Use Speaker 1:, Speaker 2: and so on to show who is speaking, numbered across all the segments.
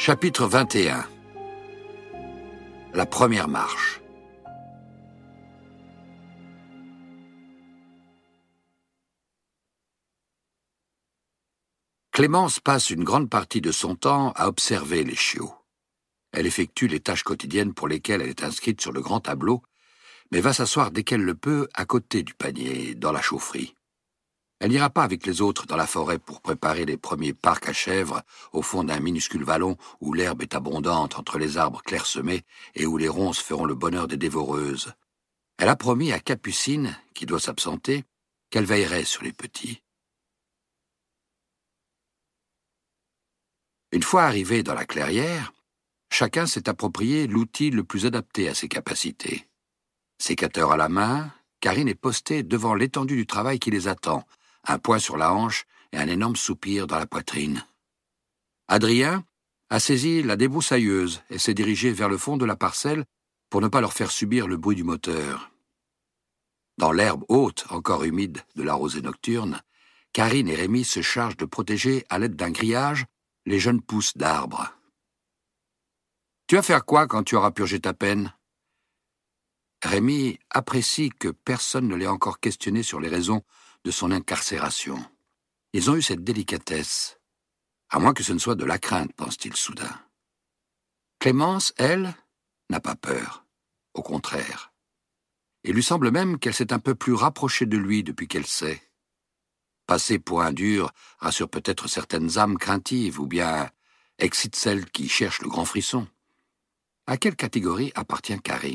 Speaker 1: Chapitre 21. La première marche. Clémence passe une grande partie de son temps à observer les chiots. Elle effectue les tâches quotidiennes pour lesquelles elle est inscrite sur le grand tableau, mais va s'asseoir dès qu'elle le peut à côté du panier, dans la chaufferie. Elle n'ira pas avec les autres dans la forêt pour préparer les premiers parcs à chèvres au fond d'un minuscule vallon où l'herbe est abondante entre les arbres clairsemés et où les ronces feront le bonheur des dévoreuses. Elle a promis à Capucine, qui doit s'absenter, qu'elle veillerait sur les petits. Une fois arrivé dans la clairière, chacun s'est approprié l'outil le plus adapté à ses capacités. Sécateur à la main, Karine est postée devant l'étendue du travail qui les attend, un poing sur la hanche et un énorme soupir dans la poitrine. Adrien a saisi la débroussailleuse et s'est dirigé vers le fond de la parcelle pour ne pas leur faire subir le bruit du moteur. Dans l'herbe haute, encore humide de la rosée nocturne, Karine et Rémi se chargent de protéger à l'aide d'un grillage les jeunes pousses d'arbres. « Tu vas faire quoi quand tu auras purgé ta peine ?» Rémi apprécie que personne ne l'ait encore questionné sur les raisons de son incarcération. Ils ont eu cette délicatesse. À moins que ce ne soit de la crainte, pense-t-il soudain. Clémence, elle, n'a pas peur. Au contraire. Il lui semble même qu'elle s'est un peu plus rapprochée de lui depuis qu'elle sait. Passer pour un dur rassure peut-être certaines âmes craintives ou bien excite celles qui cherchent le grand frisson. À quelle catégorie appartient Karine ?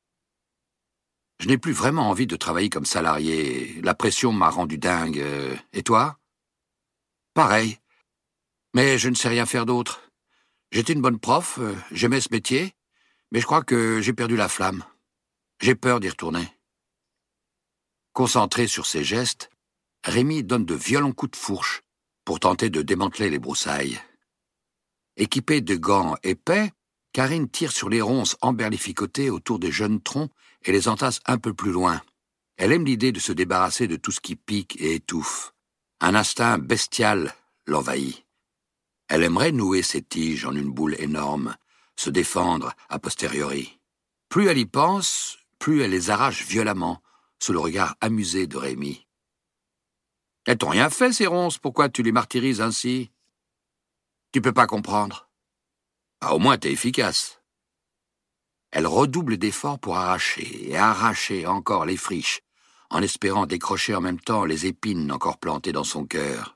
Speaker 1: Je n'ai plus vraiment envie de travailler comme salarié. La pression m'a rendu dingue. Et toi ? Pareil. Mais je ne sais rien faire d'autre. J'étais une bonne prof, j'aimais ce métier, mais je crois que j'ai perdu la flamme. J'ai peur d'y retourner. Concentré sur ses gestes, Rémi donne de violents coups de fourche pour tenter de démanteler les broussailles. Équipée de gants épais, Karine tire sur les ronces emberlificotées autour des jeunes troncs et les entasse un peu plus loin. Elle aime l'idée de se débarrasser de tout ce qui pique et étouffe. Un instinct bestial l'envahit. Elle aimerait nouer ses tiges en une boule énorme, se défendre a posteriori. Plus elle y pense, plus elle les arrache violemment, sous le regard amusé de Rémi. « Elles t'ont rien fait, ces ronces, pourquoi tu les martyrises ainsi ?»« Tu peux pas comprendre. » Ah, au moins t'es efficace. Elle redouble d'efforts pour arracher et arracher encore les friches, en espérant décrocher en même temps les épines encore plantées dans son cœur.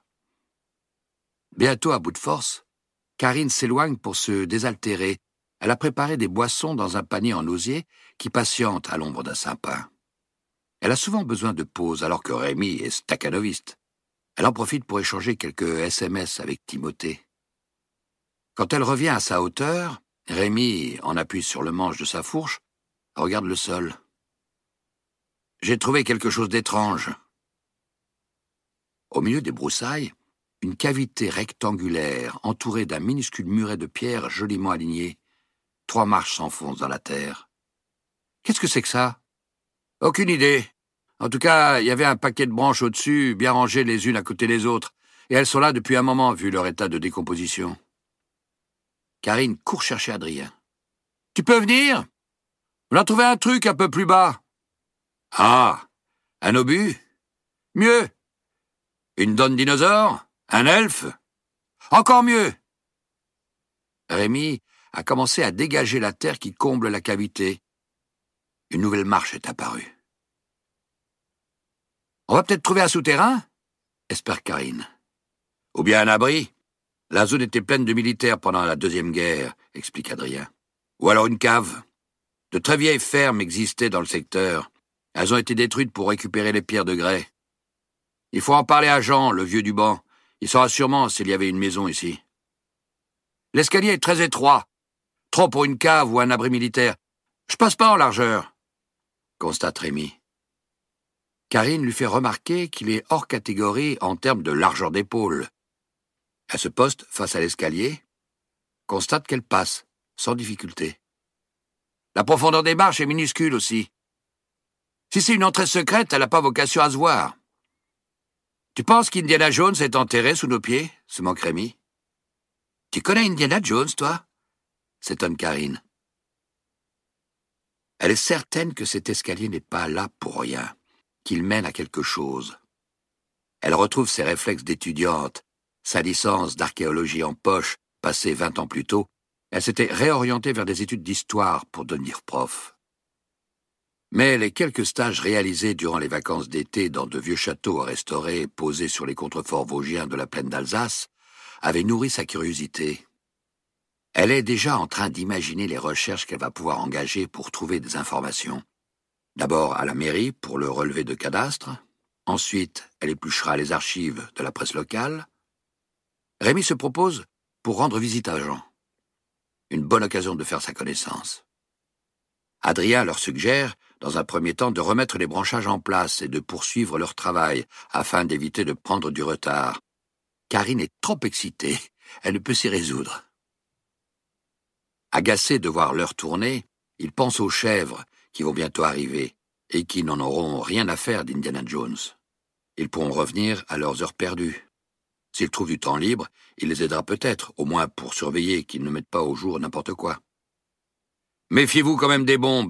Speaker 1: Bientôt à bout de force, Karine s'éloigne pour se désaltérer. Elle a préparé des boissons dans un panier en osier qui patiente à l'ombre d'un sapin. Elle a souvent besoin de pause alors que Rémi est stakhanoviste. Elle en profite pour échanger quelques SMS avec Timothée. Quand elle revient à sa hauteur, Rémi, en appuie sur le manche de sa fourche, regarde le sol. « J'ai trouvé quelque chose d'étrange. » Au milieu des broussailles, une cavité rectangulaire entourée d'un minuscule muret de pierre joliment aligné. 3 marches s'enfoncent dans la terre. « Qu'est-ce que c'est que ça ?»« Aucune idée. En tout cas, il y avait un paquet de branches au-dessus, bien rangées les unes à côté des autres, et elles sont là depuis un moment, vu leur état de décomposition. » Karine court chercher Adrien. « Tu peux venir ? On a trouvé un truc un peu plus bas. »« Ah, un obus ? Mieux. Une donne dinosaure ? Un elfe ? Encore mieux !» Rémi a commencé à dégager la terre qui comble la cavité. Une nouvelle marche est apparue. « On va peut-être trouver un souterrain ?» espère Karine. « Ou bien un abri. La zone était pleine de militaires pendant la Deuxième Guerre, explique Adrien. Ou alors une cave. De très vieilles fermes existaient dans le secteur. Elles ont été détruites pour récupérer les pierres de grès. Il faut en parler à Jean, le vieux du banc. Il saura sûrement s'il y avait une maison ici. L'escalier est très étroit. Trop pour une cave ou un abri militaire. Je passe pas en largeur, constate Rémi. Karine lui fait remarquer qu'il est hors catégorie en termes de largeur d'épaule. Elle se poste face à l'escalier, constate qu'elle passe, sans difficulté. La profondeur des marches est minuscule aussi. Si c'est une entrée secrète, elle n'a pas vocation à se voir. Tu penses qu'Indiana Jones est enterré sous nos pieds ? Se moque Rémi. « Tu connais Indiana Jones, toi ?» s'étonne Karine. Elle est certaine que cet escalier n'est pas là pour rien, qu'il mène à quelque chose. Elle retrouve ses réflexes d'étudiante, sa licence d'archéologie en poche, passée 20 ans plus tôt. Elle s'était réorientée vers des études d'histoire pour devenir prof. Mais les quelques stages réalisés durant les vacances d'été dans de vieux châteaux à restaurer posés sur les contreforts vosgiens de la plaine d'Alsace avaient nourri sa curiosité. Elle est déjà en train d'imaginer les recherches qu'elle va pouvoir engager pour trouver des informations. D'abord à la mairie pour le relevé de cadastre, ensuite elle épluchera les archives de la presse locale. Rémi se propose pour rendre visite à Jean. Une bonne occasion de faire sa connaissance. Adrien leur suggère, dans un premier temps, de remettre les branchages en place et de poursuivre leur travail, afin d'éviter de prendre du retard. Karine est trop excitée, elle ne peut s'y résoudre. Agacés de voir l'heure tourner, ils pensent aux chèvres qui vont bientôt arriver et qui n'en auront rien à faire d'Indiana Jones. Ils pourront revenir à leurs heures perdues. S'ils trouvent du temps libre, il les aidera peut-être, au moins pour surveiller qu'ils ne mettent pas au jour n'importe quoi. « Méfiez-vous quand même des bombes !»